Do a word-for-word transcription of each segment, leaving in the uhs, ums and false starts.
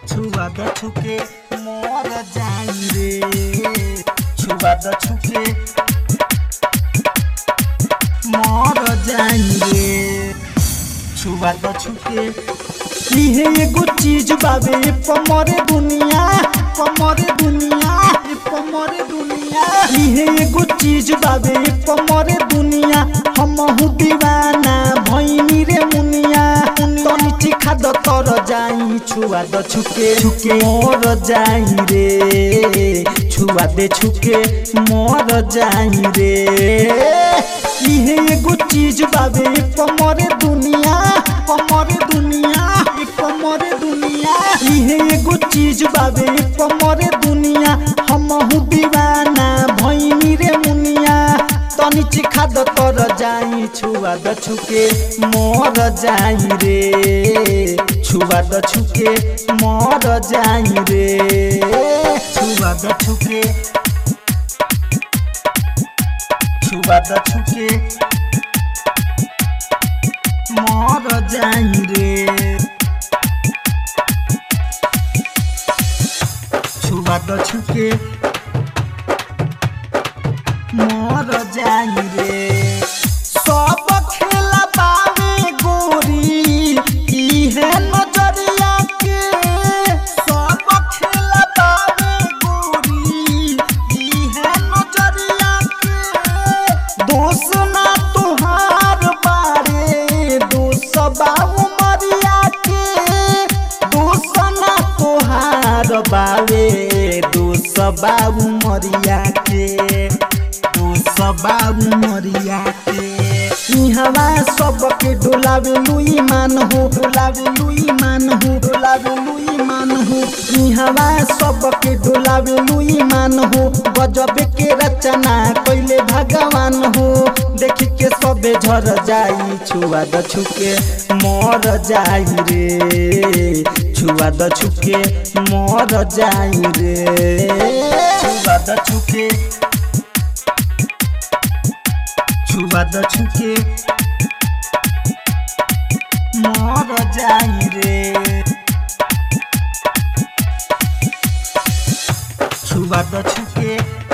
छुआ द छुके मर जाई रे छुआ द छुके मर जाई रे छुआ द छुके इहे एगो चीज बाबे पमरे दुनिया पमरे दुनिया पमरे दुनिया इहे एगो चीज बाबे पमरे दुनिया हमहु दीवाना भइनी रे मुनिया तनी चिखा द तर जाई छुआ द छुके छुके मर जाई रे छुआ दे छुके मर जाई रे इहे एगो चीज बाबे पमरे दुनिया पमरे दुनिया पमरे दुनिया इहे एगो चीज बाबे पमरे दुनिया हमहु दीवाना भइनी रे मुनिया तनी चिखा द तर जाई छुआ द छुके मर जाई रे छुआ द छुके मर जाई रे छुआ द छुके छुआ द छुके मर जाई रे छुआ द छुके मर जाई रे सब खेला बावे गोरी इहे नजरिया के सब खेला बावे गोरी इहे नजरिया के दोस्त ना तुहार बारे दोस्त बाबू मरिया के दोस्त ना तुहार बावे दोस्त बाबू मरिया के बाबू मरिया के इहवा सबके डोलावे लुई मान हो डोलावे लुई मान हो डोलावे लुई मान हो इहवा सबके डोलावे लुई मान हो गजब के रचना कइले भगवान हो देखि के सबे झर जाई छुआ द छुके मर जाई रे छुआ द छुके मर जाई रे छुआ द छुके छुआ द छुके मर जाई रे छुआ द छुके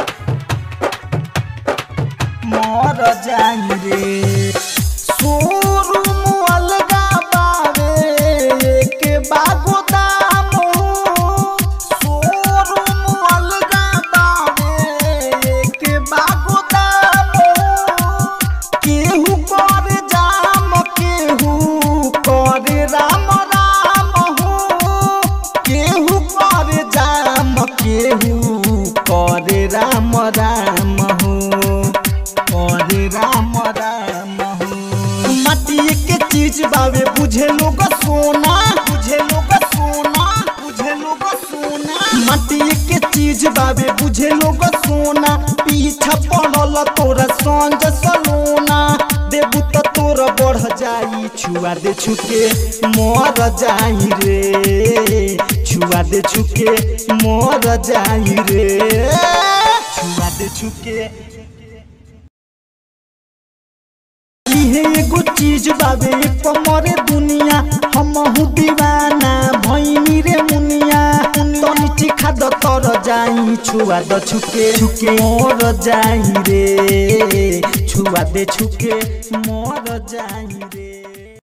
मर जाई रे शोरूम अलगा बावे के बागो दाम हो शोरूम अलगा बावे के बागो दाम केहू कर जाम केहू कर राम राम हो केहू कर जाम केहू कर राम राम हो कर राम राम हो माटी के चीज बावे बुझे लोग सोना बुझे लोग सोना बुझे लोग सोना माटी के चीज बावे बुझे लोग सोना पीछा पड़ल तोरा संज सलोना देबू तो तोर बढ़ जाई छुआ दे छुके मर जाई रे छुआ दे छुके मर जाई रे छुआ दे छुके इहे एगो चीज बाबे पमरे दुनिया हमहु दीवाना भइनी रे मुनिया तनी चिखा द तर जाई छुआ द छुके छुके मर जाई रे छुआ दे छुके मर जाई।